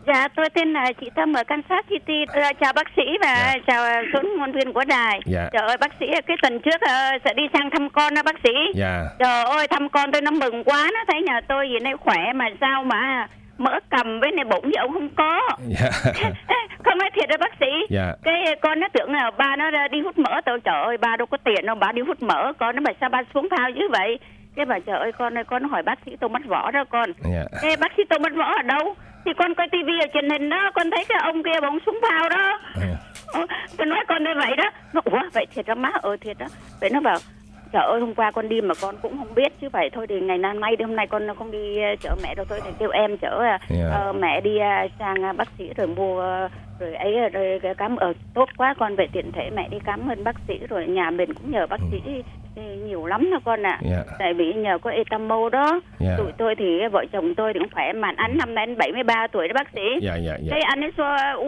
Dạ, tôi tên là chị Tâm ở Kansas City. Chào bác sĩ và chào số ngôn viên của đài. Trời ơi, bác sĩ, cái tuần trước sẽ đi sang thăm con đó bác sĩ. Trời ơi, thăm con tôi nó mừng quá, nó thấy nhà tôi gì nay khỏe mà sao mà mỡ cầm với này bụng thì ông không có. Không nói thiệt đó bác sĩ. Cái con nó tưởng là ba nó đi hút mỡ. Tôi trời ơi, ba đâu có tiền đâu, ba đi hút mỡ. Con nó bảo sao ba xuống phao như vậy. Cái bà trời ơi con ơi, con hỏi bác sĩ tôi mất võ đó con. Cái bác sĩ tôi mất võ ở đâu? Thì con coi tivi ở truyền hình đó, con thấy cái ông kia bóng súng phao đó. Tôi nói con như vậy đó. Nó ủa vậy thiệt đó má, thiệt đó. Vậy nó bảo trời ơi hôm qua con đi mà con cũng không biết chứ vậy thôi thì ngày nay hôm nay con không đi chở mẹ đâu, tôi thì kêu em chở mẹ đi sang bác sĩ rồi mua rồi ấy rồi cảm ơn tốt quá con, vậy tiện thể mẹ đi cảm ơn bác sĩ rồi nhà mình cũng nhờ bác sĩ nhiều lắm đó con ạ. Tại vì nhờ có etamol đó. Tụi tôi thì vợ chồng tôi thì cũng khỏe mà anh năm nay anh 73 tuổi đó bác sĩ. Cái anh ấy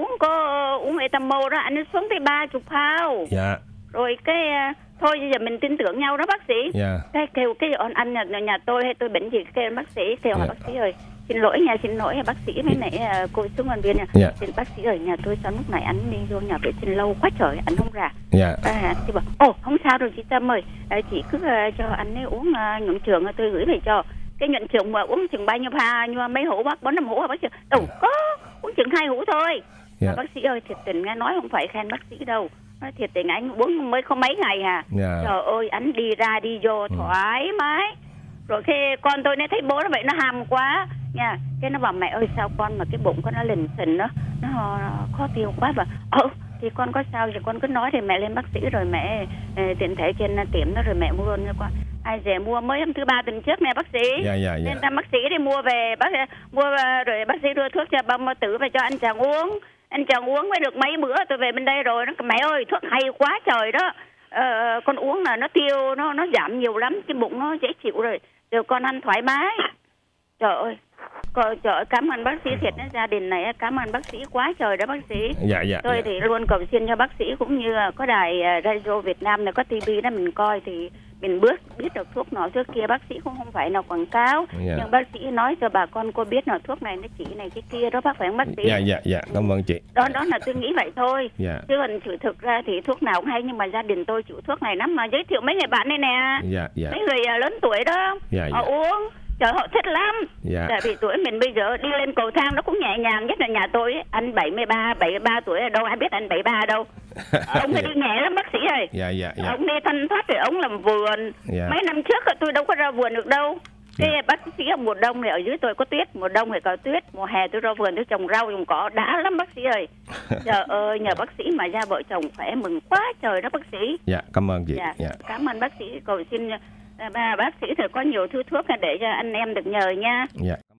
uống etamol đó, anh ấy xuống tới 30 phao. Rồi cái thôi giờ mình tin tưởng nhau đó bác sĩ. Cái kêu cái anh nhà tôi hay tôi bệnh gì kêu bác sĩ kêu bác sĩ ơi xin lỗi bác sĩ mấy nãy cô xuống nhân viên xin bác sĩ ở nhà tôi sao lúc này anh đi vô nhà vệ sinh lâu quá trời anh không ra. Thì bảo không sao đâu chị Tâm ơi, chị cứ cho anh ấy uống nhuận trường tôi gửi về cho. Cái nhuận trường mà uống chừng bao nhiêu pha như mấy hũ bác 4-5 hũ hả bác sĩ? Đâu có, uống chừng 2 hũ thôi. Bác sĩ ơi thiệt tình nghe nói không phải khen bác sĩ đâu. Nói thiệt tình anh uống mới có mấy ngày hả? Trời ơi anh đi ra đi vô thoải mái. Rồi khi con tôi nó thấy bố nó vậy nó ham quá nha, cái nó bảo mẹ ơi sao con mà cái bụng con nó lình xình nó khó tiêu quá. Và thì con có sao thì con cứ nói thì mẹ lên bác sĩ rồi mẹ tiện thể trên tiệm đó rồi mẹ mua luôn cho con. Ai dè mua mới hôm thứ 3 tuần trước nè bác sĩ. Nên ta bác sĩ đi mua về mua rồi bác sĩ đưa thuốc cho bông tử về cho anh chàng uống. Anh chàng uống mới được mấy bữa tôi về bên đây rồi nó mẹ ơi thuốc hay quá trời đó. Con uống là nó tiêu nó giảm nhiều lắm, cái bụng nó dễ chịu rồi con ăn thoải mái. Trời ơi cảm ơn bác sĩ thiệt đó, gia đình này cảm ơn bác sĩ quá trời đó bác sĩ. Tôi thì luôn cầu xin cho bác sĩ cũng như có đài radio Việt Nam này có tivi đó mình coi thì mình biết được thuốc nọ thuốc kia, bác sĩ cũng không phải nào quảng cáo nhưng bác sĩ nói cho bà con cô biết là thuốc này nó chỉ này cái kia đó bác phải không bác sĩ? Cảm ơn chị. Đó là tôi nghĩ vậy thôi. Chứ còn thực ra thì thuốc nào cũng hay nhưng mà gia đình tôi chịu thuốc này lắm mà giới thiệu mấy người bạn đây nè. Mấy người lớn tuổi đó họ uống trời họ thích lắm. Tại vì tuổi mình bây giờ đi lên cầu thang nó cũng nhẹ nhàng, nhất là nhà tôi ấy, anh 73 tuổi ở đâu ai biết anh 73 đâu. Ông phải đi nhẹ lắm bác sĩ ơi. Ông đi thanh thoát rồi ông làm vườn. Mấy năm trước tôi đâu có ra vườn được đâu. Cái bác sĩ ở mùa đông này ở dưới tôi có tuyết, mùa đông thì có tuyết, mùa hè tôi ra vườn tôi trồng rau trồng cỏ đã lắm bác sĩ ơi. Trời ơi nhờ bác sĩ mà ra vợ chồng khỏe mừng quá trời đó bác sĩ. Cảm ơn chị. Cảm ơn bác sĩ, cầu xin bác sĩ thì có nhiều thứ thuốc để cho anh em được nhờ nha.